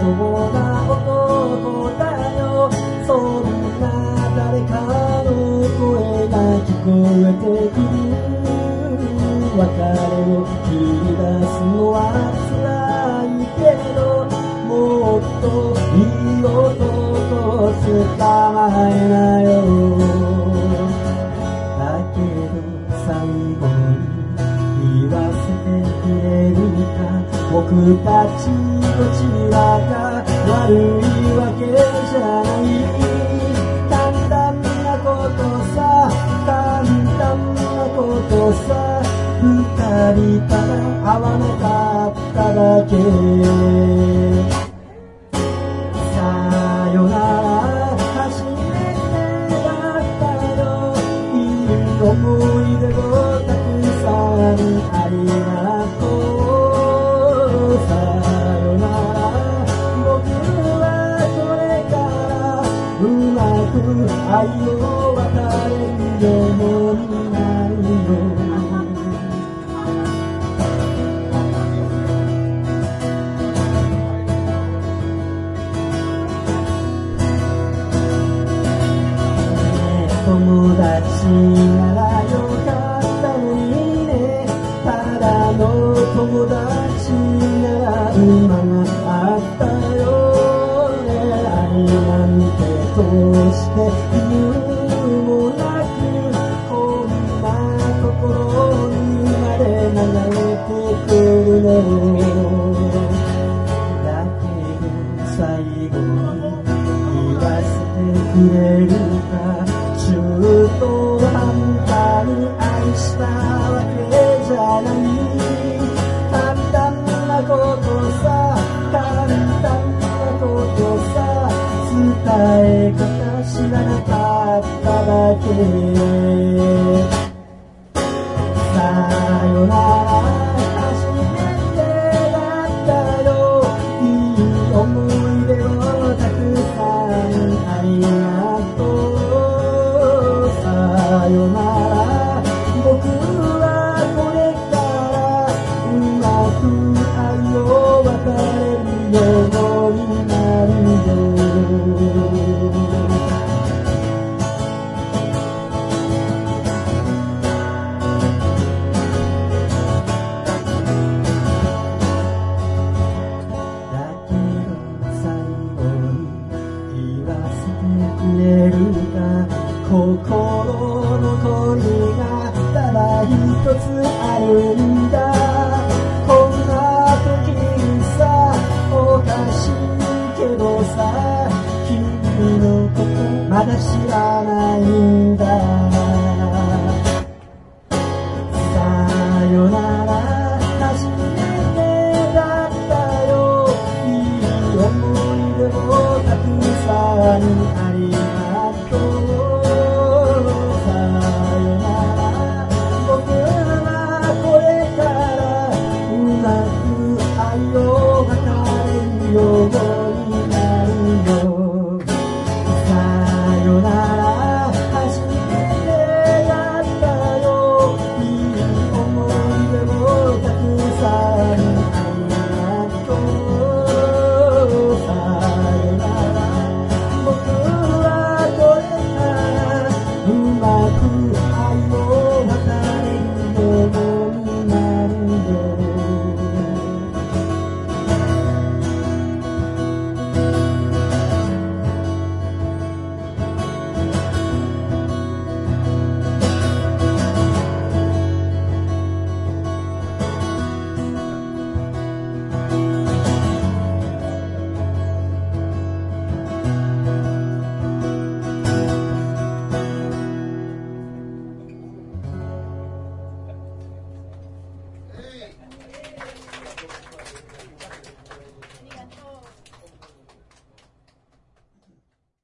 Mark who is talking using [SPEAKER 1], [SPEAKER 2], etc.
[SPEAKER 1] 当な男だよ。そんな誰かの声が聞こえてくる。別れを切り出すのは辛いけど、もっといい男を捕まえなよ。だけど最後に言わせてくれるか。僕たちどちらが悪いわけじゃない。簡単なことさ、簡単なことさ。二人ただ合わなかっただけ。さよなら初めてだったよ。いい思い出をたくさんありがとう。さよなら僕はこれからうまく愛を渡れるようになるよ。友達ならよかったのにね。ただの友達なら馬があったよね。愛なんてどうして理由もなくこんなところにまで流れてくるの。だけど最後に言わせてくれるか。中途半端に愛したわけじゃない。簡単なことさ、簡単なことさ。伝え方知らなかっただけ。さよなら初めてだったよ。いい思い出をたくさんありがとう。さよなら僕はこれからうまく愛を渡れるようになるよ。だけど最後に言わせてくれるか。心残りがただ一つあるんだ。こんな時にさ、おかしいけどさ、君のことまだ知らないんだ。